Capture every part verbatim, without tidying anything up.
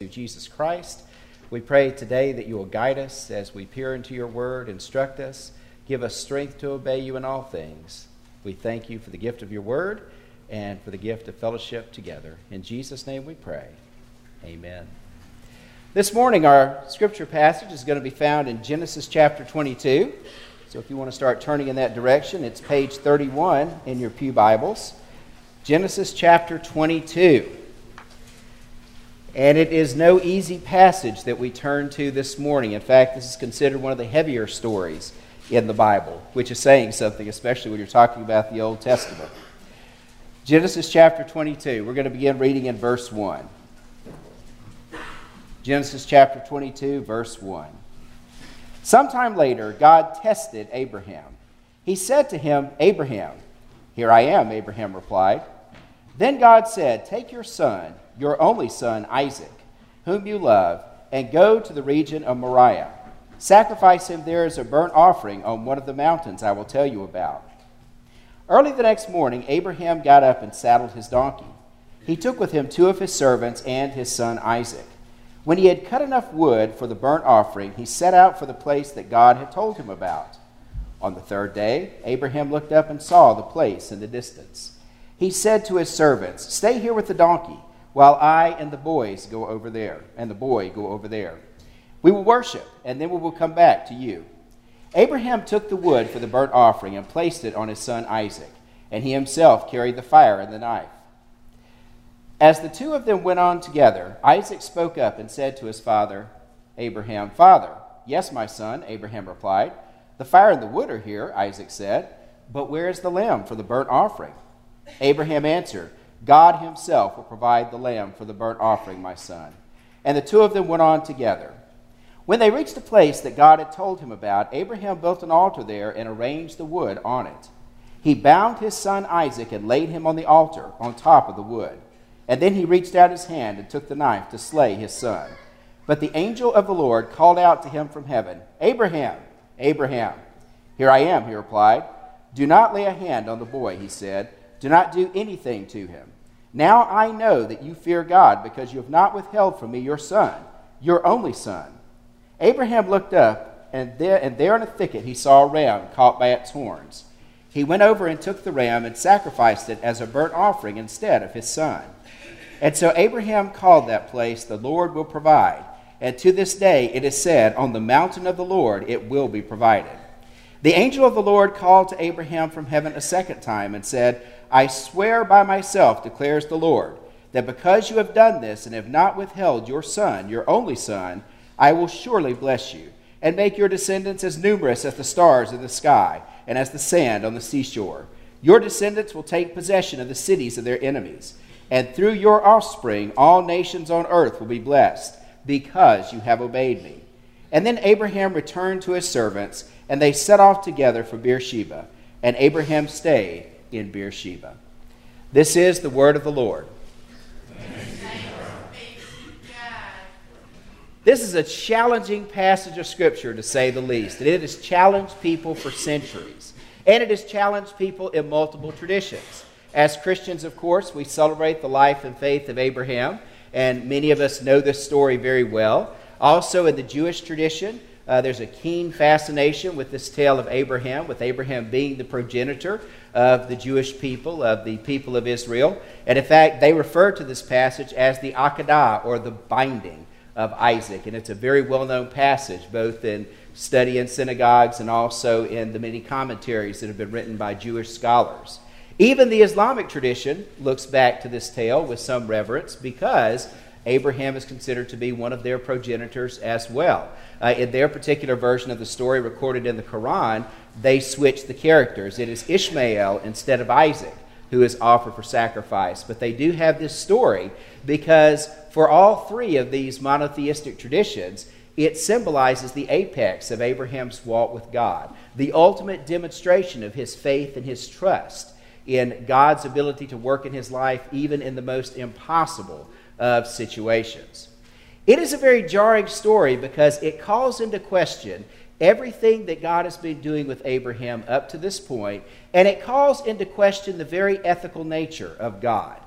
through Jesus Christ. We pray today that you will guide us as we peer into your word, instruct us, give us strength to obey you in all things. We thank you for the gift of your word and for the gift of fellowship together. In Jesus' name we pray. Amen. This morning our scripture passage is going to be found in Genesis chapter twenty-two. So if you want to start turning in that direction, it's page thirty-one in your pew Bibles. Genesis chapter twenty-two. And it is no easy passage that we turn to this morning. In fact, this is considered one of the heavier stories in the Bible, which is saying something, especially when you're talking about the Old Testament. Genesis chapter twenty-two. We're going to begin reading in verse one. Genesis chapter twenty-two, verse one. Sometime later, God tested Abraham. He said to him, "Abraham." "Here I am," Abraham replied. Then God said, "Take your son, your only son Isaac, whom you love, and go to the region of Moriah. Sacrifice him there as a burnt offering on one of the mountains I will tell you about." Early the next morning, Abraham got up and saddled his donkey. He took with him two of his servants and his son Isaac. When he had cut enough wood for the burnt offering, he set out for the place that God had told him about. On the third day, Abraham looked up and saw the place in the distance. He said to his servants, "Stay here with the donkey, while I and the boys go over there, and the boy go over there. We will worship, and then we will come back to you." Abraham took the wood for the burnt offering and placed it on his son Isaac, and he himself carried the fire and the knife. As the two of them went on together, Isaac spoke up and said to his father, Abraham, "Father." "Yes, my son," Abraham replied. "The fire and the wood are here," Isaac said, "but where is the lamb for the burnt offering?" Abraham answered, "God himself will provide the lamb for the burnt offering, my son." And the two of them went on together. When they reached the place that God had told him about, Abraham built an altar there and arranged the wood on it. He bound his son Isaac and laid him on the altar on top of the wood. And then he reached out his hand and took the knife to slay his son. But the angel of the Lord called out to him from heaven, "Abraham, Abraham." "Here I am," he replied. "Do not lay a hand on the boy," he said. "Do not do anything to him. Now I know that you fear God, because you have not withheld from me your son, your only son." Abraham looked up, and there, and there in a thicket he saw a ram caught by its horns. He went over and took the ram and sacrificed it as a burnt offering instead of his son. And so Abraham called that place, "The Lord will provide." And to this day it is said, "On the mountain of the Lord it will be provided." The angel of the Lord called to Abraham from heaven a second time and said, "I swear by myself, declares the Lord, that because you have done this and have not withheld your son, your only son, I will surely bless you, and make your descendants as numerous as the stars in the sky and as the sand on the seashore. Your descendants will take possession of the cities of their enemies, and through your offspring all nations on earth will be blessed, because you have obeyed me." And then Abraham returned to his servants, and they set off together for Beersheba, and Abraham stayed in Beersheba. This is the word of the Lord. This is a challenging passage of Scripture, to say the least. And it has challenged people for centuries. And it has challenged people in multiple traditions. As Christians, of course, we celebrate the life and faith of Abraham, and many of us know this story very well. Also, in the Jewish tradition, uh, there's a keen fascination with this tale of Abraham, with Abraham being the progenitor of the Jewish people, of the people of Israel. And in fact, they refer to this passage as the Akedah, or the binding of Isaac. And it's a very well-known passage, both in study in synagogues and also in the many commentaries that have been written by Jewish scholars. Even the Islamic tradition looks back to this tale with some reverence, because Abraham is considered to be one of their progenitors as well. Uh, in their particular version of the story recorded in the Quran, they switch the characters. It is Ishmael instead of Isaac who is offered for sacrifice. But they do have this story because for all three of these monotheistic traditions, it symbolizes the apex of Abraham's walk with God, the ultimate demonstration of his faith and his trust in God's ability to work in his life, even in the most impossible of situations. It is a very jarring story because it calls into question everything that God has been doing with Abraham up to this point, and it calls into question the very ethical nature of God.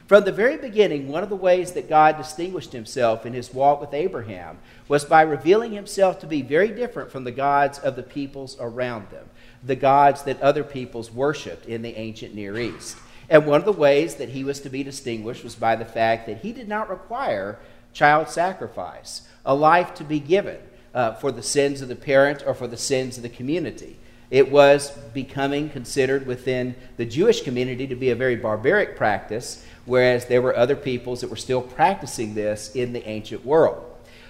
From the very beginning, one of the ways that God distinguished himself in his walk with Abraham was by revealing himself to be very different from the gods of the peoples around them, the gods that other peoples worshipped in the ancient Near East. And one of the ways that he was to be distinguished was by the fact that he did not require child sacrifice, a life to be given uh, for the sins of the parent or for the sins of the community. It was becoming considered within the Jewish community to be a very barbaric practice, whereas there were other peoples that were still practicing this in the ancient world.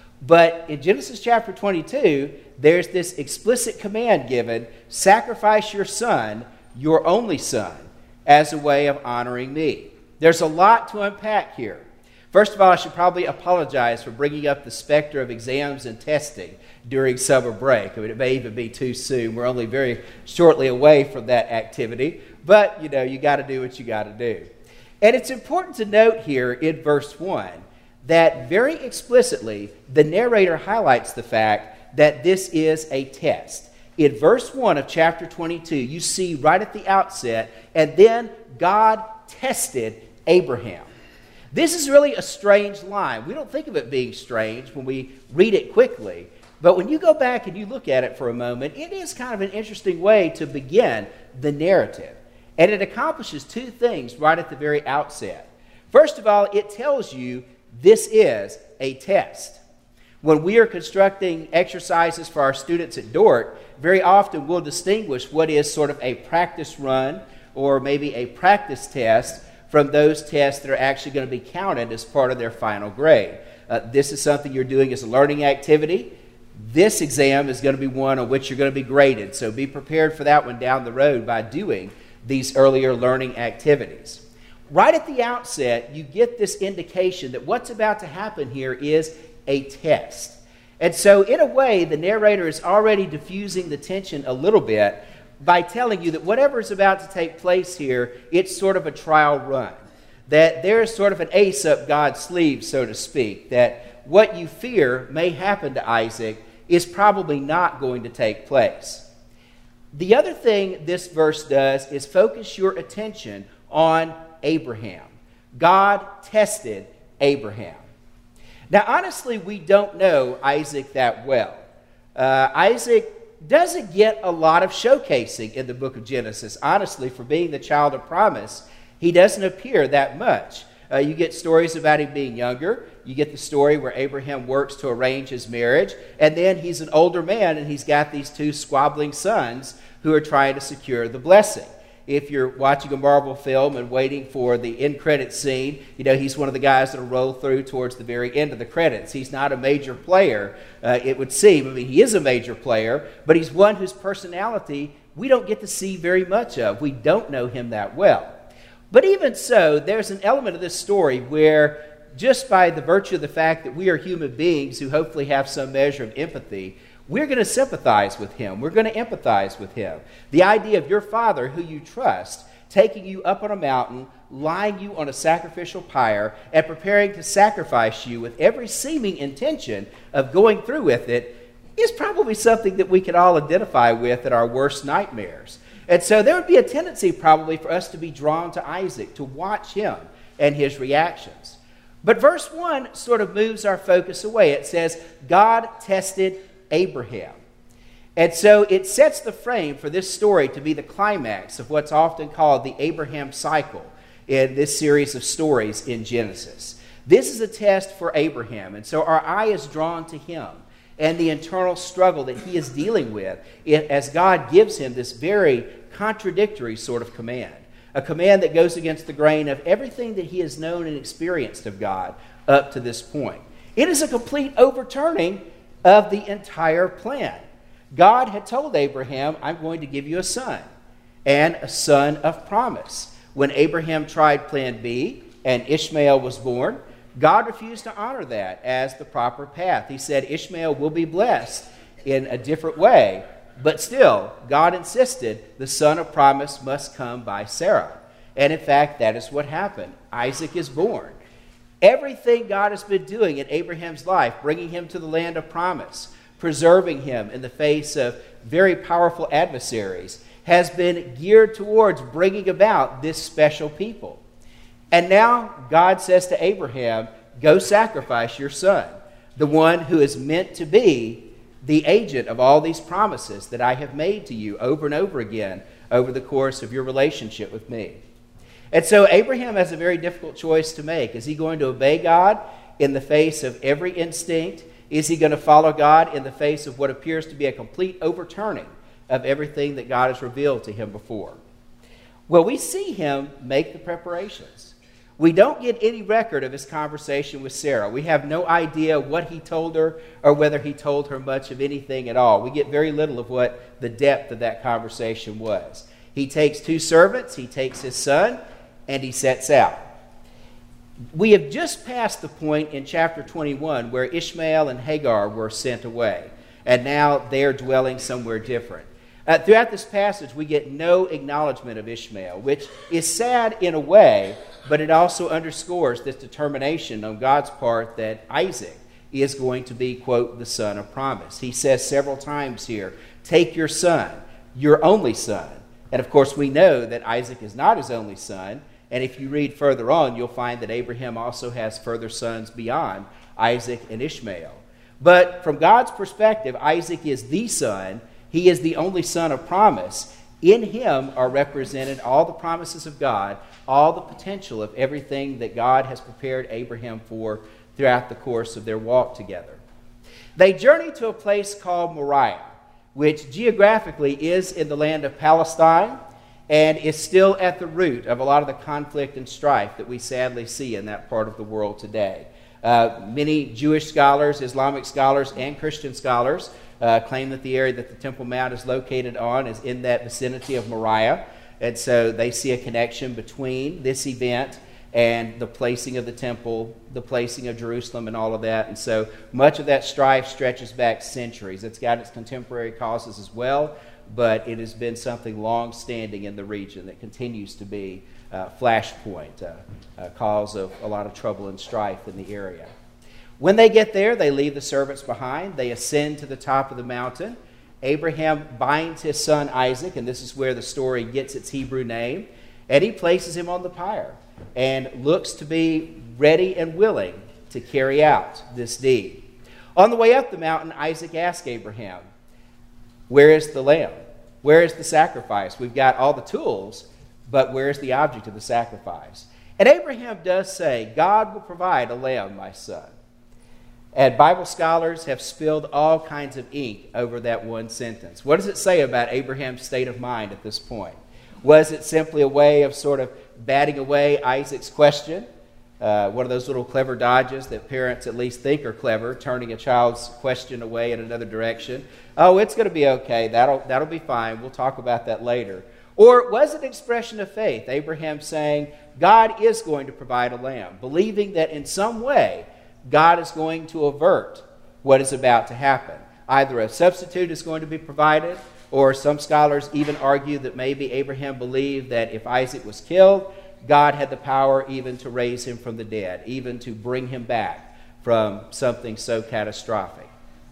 But in Genesis chapter twenty-two, there's this explicit command given, sacrifice your son, your only son, as a way of honoring me. There's a lot to unpack here. First of all, I should probably apologize for bringing up the specter of exams and testing during summer break. I mean, it may even be too soon. We're only very shortly away from that activity. But, you know, you got to do what you got to do. And it's important to note here in verse one that very explicitly the narrator highlights the fact that this is a test. In verse one of chapter twenty-two, you see right at the outset, and then God tested Abraham. This is really a strange line. We don't think of it being strange when we read it quickly, but when you go back and you look at it for a moment, it is kind of an interesting way to begin the narrative. And it accomplishes two things right at the very outset. First of all, it tells you this is a test. When we are constructing exercises for our students at Dordt, very often we'll distinguish what is sort of a practice run or maybe a practice test from those tests that are actually going to be counted as part of their final grade. Uh, this is something you're doing as a learning activity. This exam is going to be one on which you're going to be graded, so be prepared for that one down the road by doing these earlier learning activities. Right at the outset, you get this indication that what's about to happen here is a test. And so, in a way, the narrator is already diffusing the tension a little bit by telling you that whatever is about to take place here, it's sort of a trial run. That there's sort of an ace up God's sleeve, so to speak, that what you fear may happen to Isaac is probably not going to take place. The other thing this verse does is focus your attention on Abraham. God tested Abraham. Now, honestly, we don't know Isaac that well. Uh, Isaac doesn't get a lot of showcasing in the book of Genesis. Honestly, for being the child of promise, he doesn't appear that much. Uh, you get stories about him being younger. You get the story where Abraham works to arrange his marriage. And then he's an older man, and he's got these two squabbling sons who are trying to secure the blessing. If you're watching a Marvel film and waiting for the end credit scene, you know, he's one of the guys that will roll through towards the very end of the credits. He's not a major player, uh, it would seem. I mean, he is a major player, but he's one whose personality we don't get to see very much of. We don't know him that well. But even so, there's an element of this story where just by the virtue of the fact that we are human beings who hopefully have some measure of empathy, we're going to sympathize with him. We're going to empathize with him. The idea of your father, who you trust, taking you up on a mountain, lying you on a sacrificial pyre, and preparing to sacrifice you with every seeming intention of going through with it, is probably something that we can all identify with at our worst nightmares. And so there would be a tendency probably for us to be drawn to Isaac, to watch him and his reactions. But verse one sort of moves our focus away. It says, God tested Abraham. And so it sets the frame for this story to be the climax of what's often called the Abraham cycle in this series of stories in Genesis. This is a test for Abraham, and so our eye is drawn to him and the internal struggle that he is dealing with as God gives him this very contradictory sort of command, a command that goes against the grain of everything that he has known and experienced of God up to this point. It is a complete overturning of the entire plan. God had told Abraham, I'm going to give you a son, and a son of promise. When Abraham tried plan B and Ishmael was born, God refused to honor that as the proper path. He said Ishmael will be blessed in a different way, but still, God insisted the son of promise must come by Sarah. And in fact, that is what happened. Isaac is born. Everything God has been doing in Abraham's life, bringing him to the land of promise, preserving him in the face of very powerful adversaries, has been geared towards bringing about this special people. And now God says to Abraham, go sacrifice your son, the one who is meant to be the agent of all these promises that I have made to you over and over again over the course of your relationship with me. And so Abraham has a very difficult choice to make. Is he going to obey God in the face of every instinct? Is he going to follow God in the face of what appears to be a complete overturning of everything that God has revealed to him before? Well, we see him make the preparations. We don't get any record of his conversation with Sarah. We have no idea what he told her or whether he told her much of anything at all. We get very little of what the depth of that conversation was. He takes two servants, he takes his son, and he sets out. We have just passed the point in chapter twenty-one where Ishmael and Hagar were sent away, and now they're dwelling somewhere different. Uh, throughout this passage, we get no acknowledgement of Ishmael, which is sad in a way, but it also underscores this determination on God's part that Isaac is going to be, quote, the son of promise. He says several times here, take your son, your only son. And of course, we know that Isaac is not his only son. And if you read further on, you'll find that Abraham also has further sons beyond Isaac and Ishmael. But from God's perspective, Isaac is the son. He is the only son of promise. In him are represented all the promises of God, all the potential of everything that God has prepared Abraham for throughout the course of their walk together. They journey to a place called Moriah, which geographically is in the land of Palestine and is still at the root of a lot of the conflict and strife that we sadly see in that part of the world today. Uh, many Jewish scholars, Islamic scholars, and Christian scholars uh, claim that the area that the Temple Mount is located on is in that vicinity of Moriah. And so they see a connection between this event and the placing of the temple, the placing of Jerusalem, and all of that. And so much of that strife stretches back centuries. It's got its contemporary causes as well, but it has been something long-standing in the region that continues to be a flashpoint, uh, a cause of a lot of trouble and strife in the area. When they get there, they leave the servants behind. They ascend to the top of the mountain. Abraham binds his son Isaac, and this is where the story gets its Hebrew name, and he places him on the pyre and looks to be ready and willing to carry out this deed. On the way up the mountain, Isaac asks Abraham, where is the lamb? Where is the sacrifice? We've got all the tools, but where is the object of the sacrifice? And Abraham does say, God will provide a lamb, my son. And Bible scholars have spilled all kinds of ink over that one sentence. What does it say about Abraham's state of mind at this point? Was it simply a way of sort of batting away Isaac's question? Uh, one of those little clever dodges that parents at least think are clever, turning a child's question away in another direction. Oh, it's going to be okay. That'll, that'll be fine. We'll talk about that later. Or was it an expression of faith? Abraham saying, God is going to provide a lamb, believing that in some way God is going to avert what is about to happen. Either a substitute is going to be provided, or some scholars even argue that maybe Abraham believed that if Isaac was killed, God had the power even to raise him from the dead, even to bring him back from something so catastrophic.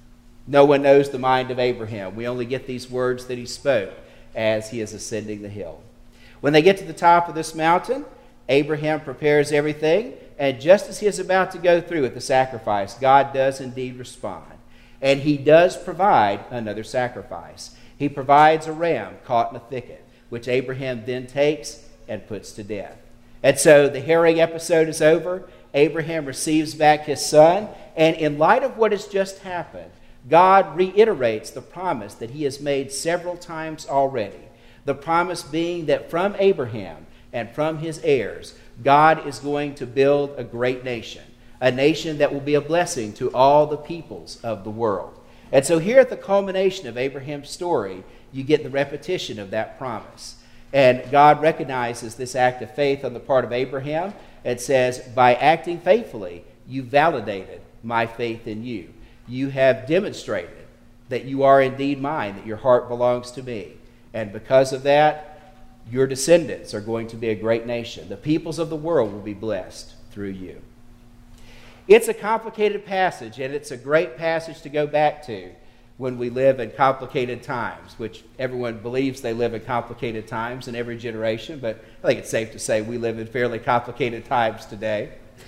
No one knows the mind of Abraham. We only get these words that he spoke as he is ascending the hill. When they get to the top of this mountain, Abraham prepares everything, and just as he is about to go through with the sacrifice, God does indeed respond. And he does provide another sacrifice. He provides a ram caught in a thicket, which Abraham then takes and puts to death. And so the harrowing episode is over. Abraham receives back his son, and in light of what has just happened, God reiterates the promise that he has made several times already. The promise being that from Abraham and from his heirs, God is going to build a great nation, a nation that will be a blessing to all the peoples of the world. And so here at the culmination of Abraham's story, you get the repetition of that promise. And God recognizes this act of faith on the part of Abraham and says, by acting faithfully, you validated my faith in you. You have demonstrated that you are indeed mine, that your heart belongs to me. And because of that, your descendants are going to be a great nation. The peoples of the world will be blessed through you. It's a complicated passage, and it's a great passage to go back to. when we live in complicated times, which everyone believes they live in complicated times in every generation, but I think it's safe to say we live in fairly complicated times today.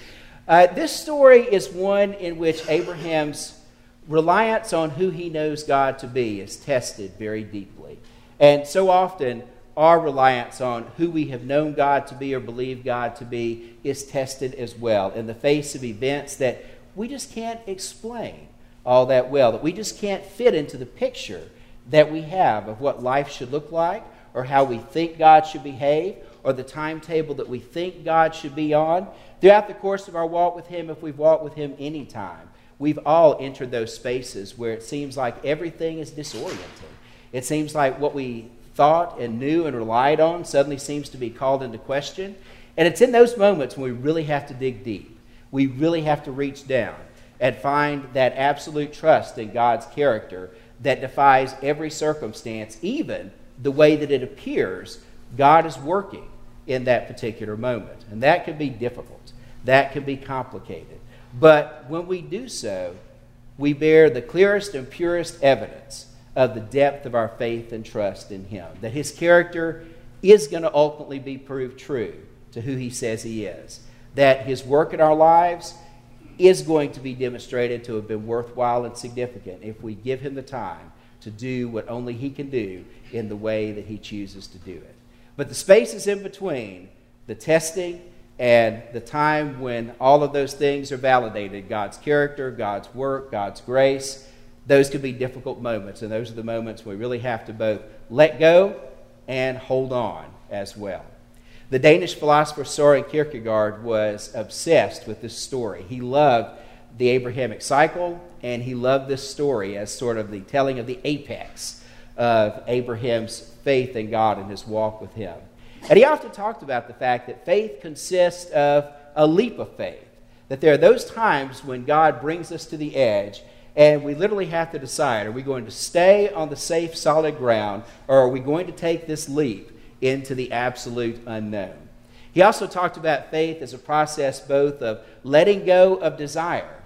Uh, this story is one in which Abraham's reliance on who he knows God to be is tested very deeply. And so often, our reliance on who we have known God to be or believe God to be is tested as well in the face of events that we just can't explain all that well, that we just can't fit into the picture that we have of what life should look like, or how we think God should behave, or the timetable that we think God should be on. Throughout the course of our walk with Him, if we've walked with Him any time, we've all entered those spaces where it seems like everything is disorienting. It seems like what we thought and knew and relied on suddenly seems to be called into question. And it's in those moments when we really have to dig deep. We really have to reach down and find that absolute trust in God's character that defies every circumstance, even the way that it appears God is working in that particular moment. And that can be difficult. That can be complicated. But when we do so, we bear the clearest and purest evidence of the depth of our faith and trust in Him, that His character is going to ultimately be proved true to who He says He is, that His work in our lives is going to be demonstrated to have been worthwhile and significant if we give Him the time to do what only He can do in the way that He chooses to do it. But the spaces in between, the testing and the time when all of those things are validated, God's character, God's work, God's grace, those can be difficult moments, and those are the moments we really have to both let go and hold on as well. The Danish philosopher Søren Kierkegaard was obsessed with this story. He loved the Abrahamic cycle, and he loved this story as sort of the telling of the apex of Abraham's faith in God and his walk with Him. And he often talked about the fact that faith consists of a leap of faith, that there are those times when God brings us to the edge, and we literally have to decide, are we going to stay on the safe, solid ground, or are we going to take this leap into the absolute unknown? He also talked about faith as a process both of letting go of desire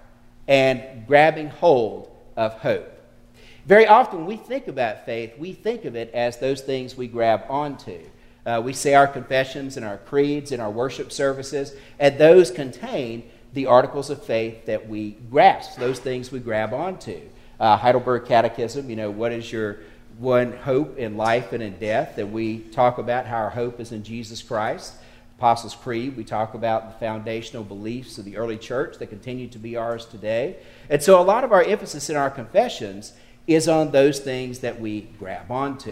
and grabbing hold of hope. Very often we think about faith, we think of it as those things we grab onto. Uh, we say our confessions and our creeds and our worship services, and those contain the articles of faith that we grasp, those things we grab onto. Uh, Heidelberg Catechism, you know, what is your one hope in life and in death? And we talk about how our hope is in Jesus Christ. Apostles' Creed, we talk about the foundational beliefs of the early church that continue to be ours today. And so a lot of our emphasis in our confessions is on those things that we grab onto.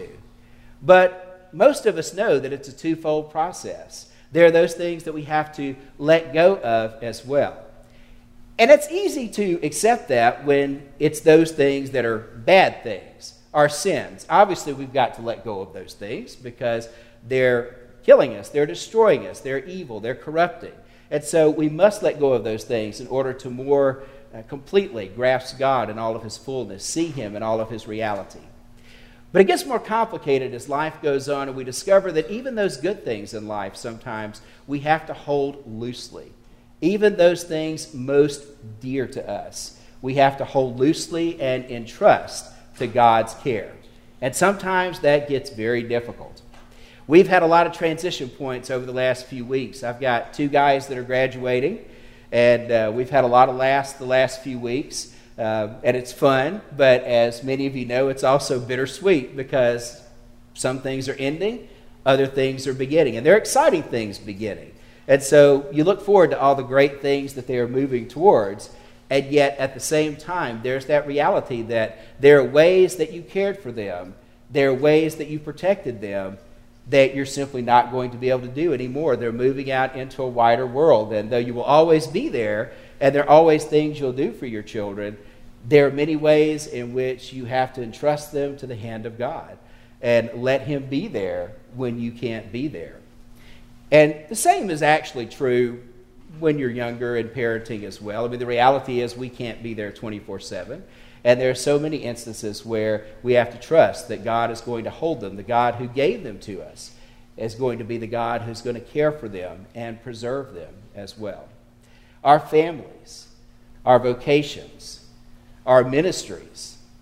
But most of us know that it's a twofold process. There are those things that we have to let go of as well. And it's easy to accept that when it's those things that are bad things, our sins. Obviously, we've got to let go of those things because they're killing us, they're destroying us, they're evil, they're corrupting. And so we must let go of those things in order to more uh, completely grasp God in all of His fullness, see Him in all of His reality. But it gets more complicated as life goes on, and we discover that even those good things in life, sometimes we have to hold loosely. Even those things most dear to us, we have to hold loosely and entrust to God's care. And sometimes that gets very difficult. We've had a lot of transition points over the last few weeks. I've got two guys that are graduating, and uh, we've had a lot of laughs the last few weeks. Uh, and it's fun, but as many of you know, it's also bittersweet because some things are ending, other things are beginning, and they're exciting things beginning. And so you look forward to all the great things that they are moving towards, and yet at the same time, there's that reality that there are ways that you cared for them, there are ways that you protected them that you're simply not going to be able to do anymore. They're moving out into a wider world, and though you will always be there, and there are always things you'll do for your children, there are many ways in which you have to entrust them to the hand of God and let Him be there when you can't be there. And the same is actually true when you're younger and parenting as well. I mean, the reality is we can't be there twenty-four seven. And there are so many instances where we have to trust that God is going to hold them. The God who gave them to us is going to be the God who's going to care for them and preserve them as well. Our families, our vocations, our ministries,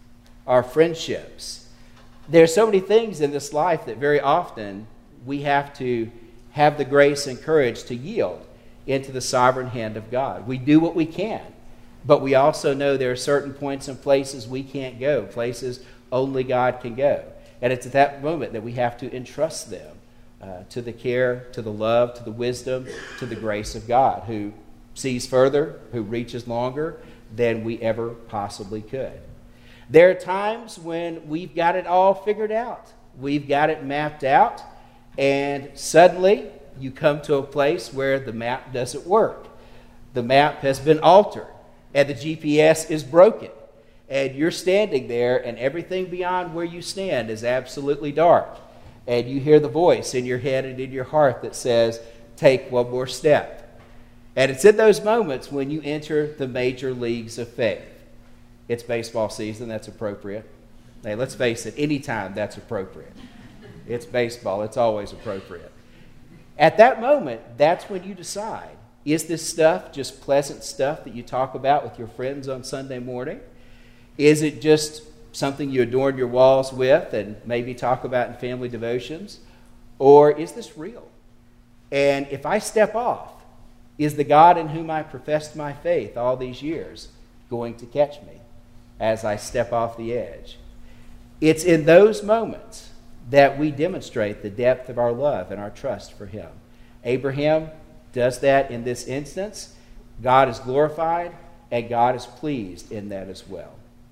our friendships. There's so many things in this life that very often we have to have the grace and courage to yield into the sovereign hand of God. We do what we can, but we also know there are certain points and places we can't go, places only God can go. And it's at that moment that we have to entrust them uh, to the care, to the love, to the wisdom, to the grace of God, who sees further, who reaches longer than we ever possibly could. There are times when we've got it all figured out. We've got it mapped out, and suddenly you come to a place where the map doesn't work. The map has been altered, and the G P S is broken. And you're standing there, and everything beyond where you stand is absolutely dark. And you hear the voice in your head and in your heart that says, take one more step. And it's in those moments when you enter the major leagues of faith. It's baseball season, that's appropriate. Hey, let's face it, anytime that's appropriate. It's baseball, it's always appropriate. At that moment, that's when you decide, is this stuff just pleasant stuff that you talk about with your friends on Sunday morning? Is it just something you adorn your walls with and maybe talk about in family devotions? Or is this real? And if I step off, is the God in whom I professed my faith all these years going to catch me as I step off the edge? It's in those moments that we demonstrate the depth of our love and our trust for him. Abraham does that in this instance. God is glorified, and God is pleased in that as well.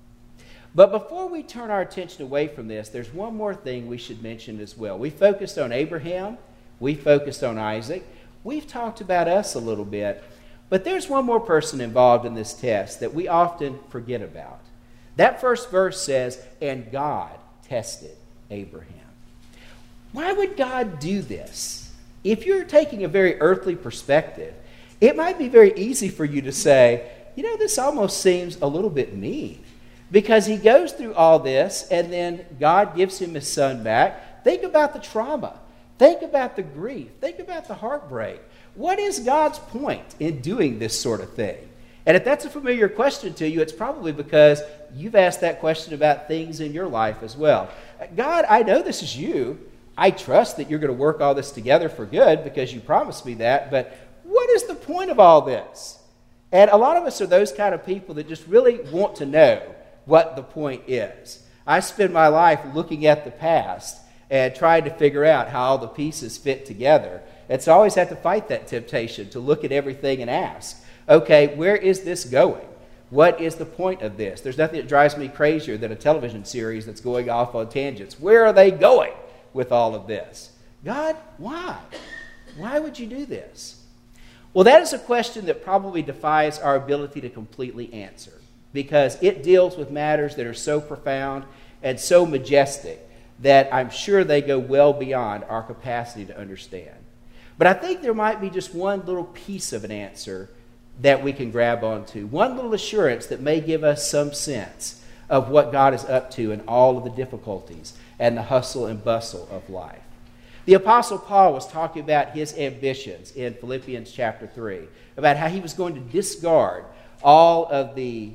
But before we turn our attention away from this, there's one more thing we should mention as well. We focused on Abraham. We focused on Isaac. We've talked about us a little bit. But there's one more person involved in this test that we often forget about. That first verse says, and God tested Abraham. Why would God do this? If you're taking a very earthly perspective, it might be very easy for you to say, you know, this almost seems a little bit mean. Because he goes through all this, and then God gives him his son back. Think about the trauma. Think about the grief. Think about the heartbreak. What is God's point in doing this sort of thing? And if that's a familiar question to you, it's probably because you've asked that question about things in your life as well. God, I know this is you. I trust that you're going to work all this together for good because you promised me that, but what is the point of all this? And a lot of us are those kind of people that just really want to know what the point is. I spend my life looking at the past and trying to figure out how all the pieces fit together. And so I always have to fight that temptation to look at everything and ask, okay, where is this going? What is the point of this? There's nothing that drives me crazier than a television series that's going off on tangents. Where are they going with all of this? God, why? Why would you do this? Well, that is a question that probably defies our ability to completely answer, because it deals with matters that are so profound and so majestic that I'm sure they go well beyond our capacity to understand. But I think there might be just one little piece of an answer that we can grab onto, one little assurance that may give us some sense of what God is up to in all of the difficulties and the hustle and bustle of life. The Apostle Paul was talking about his ambitions in Philippians chapter three, about how he was going to discard all of the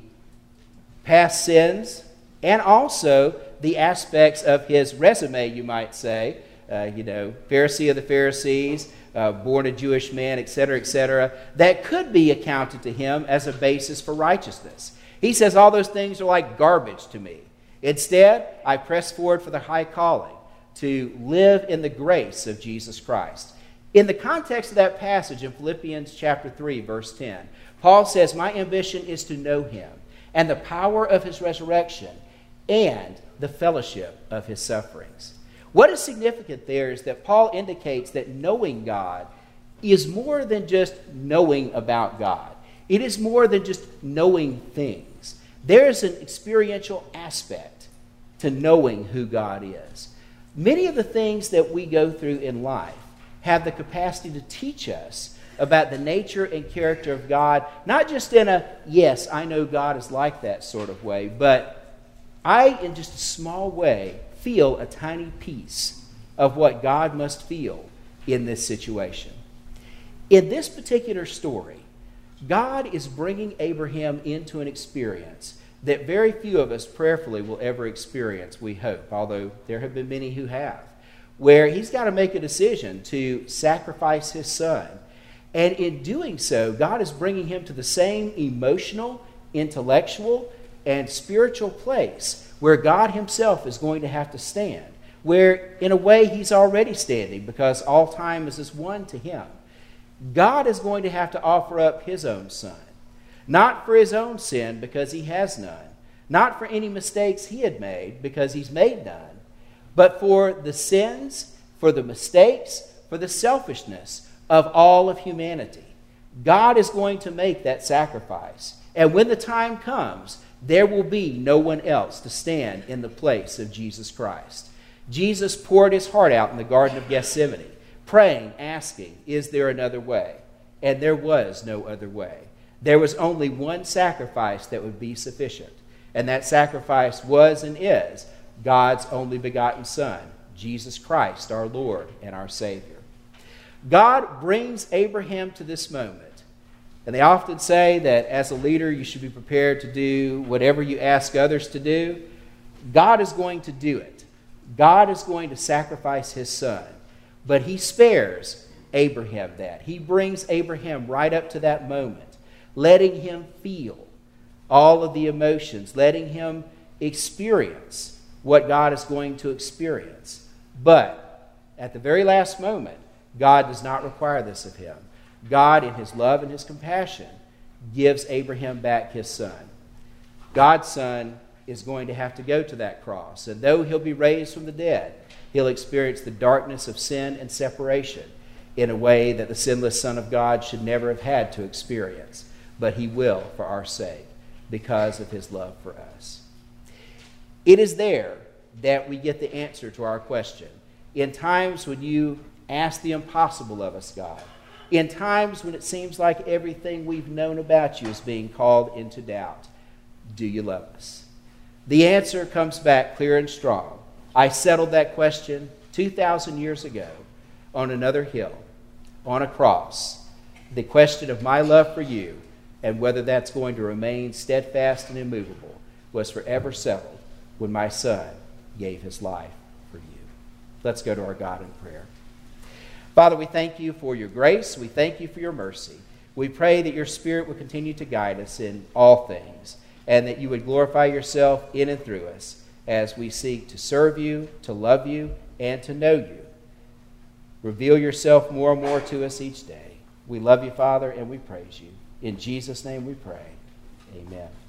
past sins, and also the aspects of his resume, you might say, uh, you know, Pharisee of the Pharisees, uh, born a Jewish man, et cetera, et cetera, that could be accounted to him as a basis for righteousness. He says all those things are like garbage to me. Instead, I press forward for the high calling to live in the grace of Jesus Christ. In the context of that passage in Philippians chapter three, verse ten, Paul says, my ambition is to know him and the power of his resurrection, and the fellowship of his sufferings. What is significant there is that Paul indicates that knowing God is more than just knowing about God. It is more than just knowing things. There is an experiential aspect to knowing who God is. Many of the things that we go through in life have the capacity to teach us about the nature and character of God, not just in a, yes, I know God is like that sort of way, but I, in just a small way, feel a tiny piece of what God must feel in this situation. In this particular story, God is bringing Abraham into an experience that very few of us prayerfully will ever experience, we hope, although there have been many who have, where he's got to make a decision to sacrifice his son. And in doing so, God is bringing him to the same emotional, intellectual, and spiritual place where God himself is going to have to stand, where in a way he's already standing because all time is as one to him. God is going to have to offer up his own son, not for his own sin because he has none, not for any mistakes he had made because he's made none, but for the sins, for the mistakes, for the selfishness of all of humanity. God is going to make that sacrifice. And when the time comes, there will be no one else to stand in the place of Jesus Christ. Jesus poured his heart out in the Garden of Gethsemane, praying, asking, is there another way? And there was no other way. There was only one sacrifice that would be sufficient. And that sacrifice was and is God's only begotten Son, Jesus Christ, our Lord and our Savior. God brings Abraham to this moment. And they often say that as a leader, you should be prepared to do whatever you ask others to do. God is going to do it. God is going to sacrifice his son. But he spares Abraham that. He brings Abraham right up to that moment, letting him feel all of the emotions, letting him experience what God is going to experience. But at the very last moment, God does not require this of him. God, in his love and his compassion, gives Abraham back his son. God's son is going to have to go to that cross. And though he'll be raised from the dead, he'll experience the darkness of sin and separation in a way that the sinless Son of God should never have had to experience. But he will for our sake because of his love for us. It is there that we get the answer to our question. In times when you ask the impossible of us, God, in times when it seems like everything we've known about you is being called into doubt, do you love us? The answer comes back clear and strong. I settled that question two thousand years ago on another hill, on a cross. The question of my love for you and whether that's going to remain steadfast and immovable was forever settled when my son gave his life for you. Let's go to our God in prayer. Father, we thank you for your grace. We thank you for your mercy. We pray that your Spirit will continue to guide us in all things and that you would glorify yourself in and through us as we seek to serve you, to love you, and to know you. Reveal yourself more and more to us each day. We love you, Father, and we praise you. In Jesus' name we pray. Amen.